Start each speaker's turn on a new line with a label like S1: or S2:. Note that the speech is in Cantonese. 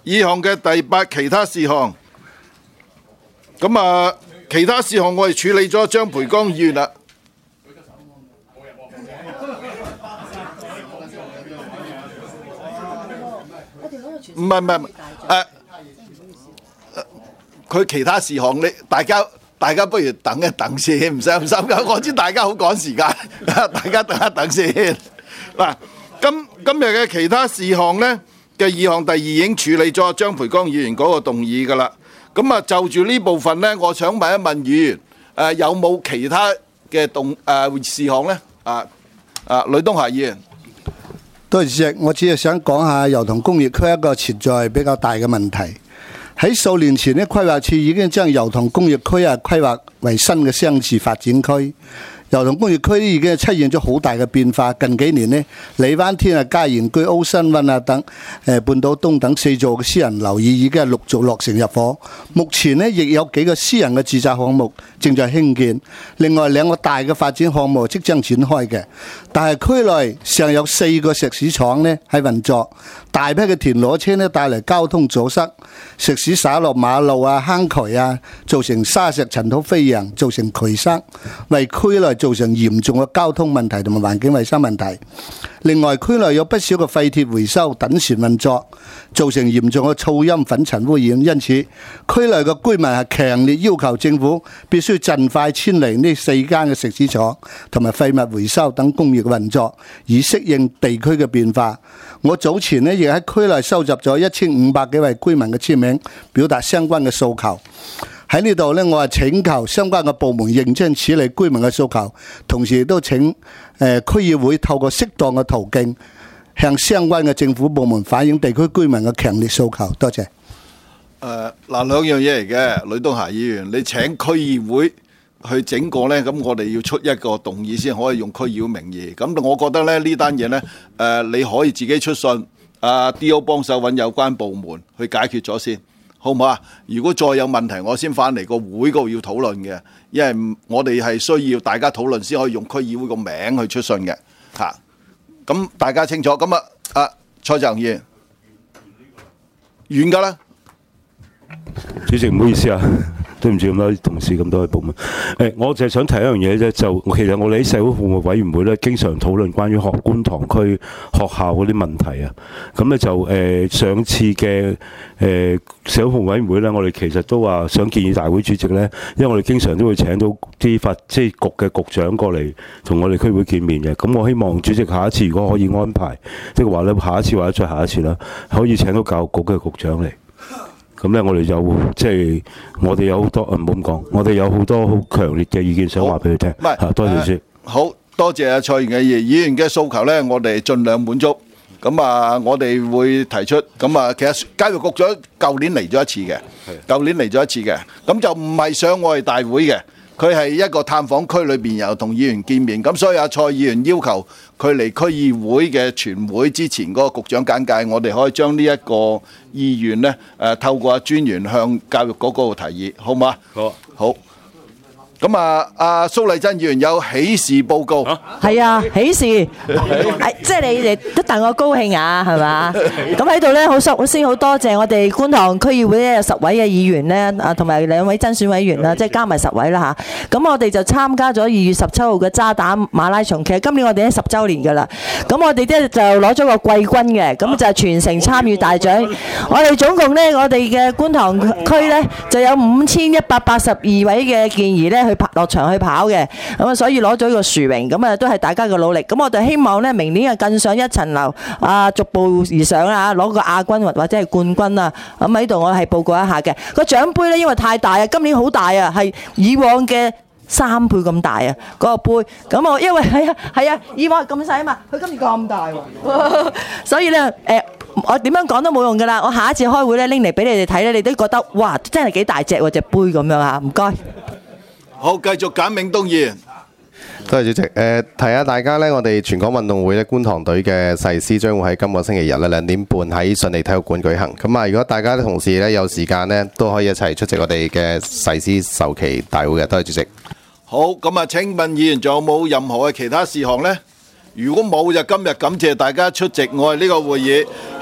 S1: 議項嘅第8其他事項。咁啊，其他事項我哋處理咗張培剛議員啦。唔係，佢其他事項大家不如等一等先，唔使咁心急。我知大家好趕時間，大家等一等先。嗱，今日嘅其他事項呢嘅議項第2已經處理咗張培剛議員嗰個動議㗎啦。咁啊，就住呢部分呢，我想問一問議員，有冇其他嘅事項呢？呂東霞議員。
S2: 多謝主席，我只係想講下油塘工業區一個存在比較大嘅問題。喺數年前呢，規劃處已經將油塘工業區規劃為新嘅商住發展區。油塘工業區已經出現咗好大嘅變化。近幾年呢，荔灣天嘉賢居、歐新溫等半島東等4座嘅私人樓宇已經係陸續落成入伙。目前呢，亦有幾個私人嘅住宅項目正在興建。另外2個大嘅發展項目即將展開嘅。但係區內尚有4個石屎廠呢喺運作，大批嘅田螺車呢帶嚟交通阻塞，石屎灑落馬路坑渠造成沙石塵土飛揚，造成渠塞，為區內造成嚴重嘅交通問題同埋環境衛生問題。另外，區內有不少嘅廢鐵回收躉船運作，造成嚴重嘅噪音粉塵污染。因此，區內嘅居民係強烈要求政府必須盡快遷離呢4間嘅石屎廠同埋廢物回收等工業嘅運作，以適應地區嘅變化。我早前呢亦喺區內收集咗1500幾位居民嘅簽名，表達相關嘅訴求。喺呢度呢，我係請求相關嘅部門認真處理居民嘅訴求，同時亦都請區議會透過適當嘅途徑向相關嘅政府部門反映地區居民嘅強烈訴求。多謝。
S1: 兩樣嘢嚟嘅，呂東霞議員，你請區議會去整個呢，咁我哋要出一個動議先可以用區議會名義。咁我覺得咧呢單嘢呢，你可以自己出信，D.O. 幫手揾有關部門去解決咗先。好唔好啊？如果再有問題，我先翻嚟個會嗰度要討論嘅，因為我哋係需要大家討論先可以用區議會個名去出信嘅嚇。咁大家清楚。咁蔡志恒議員完㗎啦。
S3: 主席唔好意思啊，對唔住咁多同事咁多嘅部門。我就係想提一樣嘢啫，就其實我哋喺社會服務委員會咧，經常討論關於觀塘區學校嗰啲問題啊。咁咧就上次嘅社會服務委員會咧，我哋其實都話想建議大會主席咧，因為我哋經常都會請到啲即係局嘅局長過嚟同我哋區會見面嘅。咁我希望主席下一次如果可以安排，即係話咧下一次或者再下一次啦，可以請到教育局嘅局長嚟。咁咧，我哋有即係我哋有好多唔好咁講，我哋有好多好強烈嘅意見想話俾佢聽。多謝先。
S1: 好多謝蔡議員嘅訴求咧，我哋盡量滿足。咁我哋會提出。咁其實教育局長舊年嚟咗一次嘅，咁就唔係上我哋大會嘅。佢係一個探訪區裏邊又同議員見面，咁所以蔡議員要求佢嚟區議會嘅全會之前嗰個局長簡介，我哋可以將呢一個意願呢透過專員向教育局嗰度提議，好嗎？好。咁蘇麗珍議員有喜事報告。
S4: 係啊，喜事，即係你哋都戥我高興啊，係嘛？咁喺度咧，先好多謝我哋觀塘區議會咧有10位嘅議員咧，同埋2位增選委員啦，即係加埋10位啦嚇。咁我哋就參加咗2月17號嘅渣打馬拉松，其實今年我哋10週年㗎啦。咁我哋咧就攞咗個季軍嘅，咁就係全城參與大獎。我哋總共咧，我哋嘅觀塘區咧就有5182位嘅建議咧落場去跑嘅，咁所以攞咗呢個殊榮，咁都係大家嘅努力。咁我哋希望咧明年更上一層樓，逐步而上啦，攞個亞軍或者係冠軍啊。咁喺度我係報告一下嘅。個獎杯咧因為太大啊，今年好大啊，係以往嘅3倍咁大啊，嗰個杯。咁我因為係啊，以往係咁細啊嘛，佢今年咁大喎，所以咧我點樣講都冇用噶啦。我下一次開會咧拎嚟俾你哋睇咧，你都覺得哇真係幾大隻喎隻杯咁樣嚇，唔該。
S1: 好，繼續簡永東議員。
S5: 多謝主席。提下大家呢，我哋全港運動會咧觀塘隊嘅誓師將會喺今個星期日咧2點半喺順利體育館舉行。咁如果大家啲同事咧有時間呢，都可以一齊出席我哋嘅誓師授旗大會嘅。多謝主席。
S1: 好，咁請問議員仲有冇任何嘅其他事項呢？如果冇就今日感謝大家出席我哋呢個會議。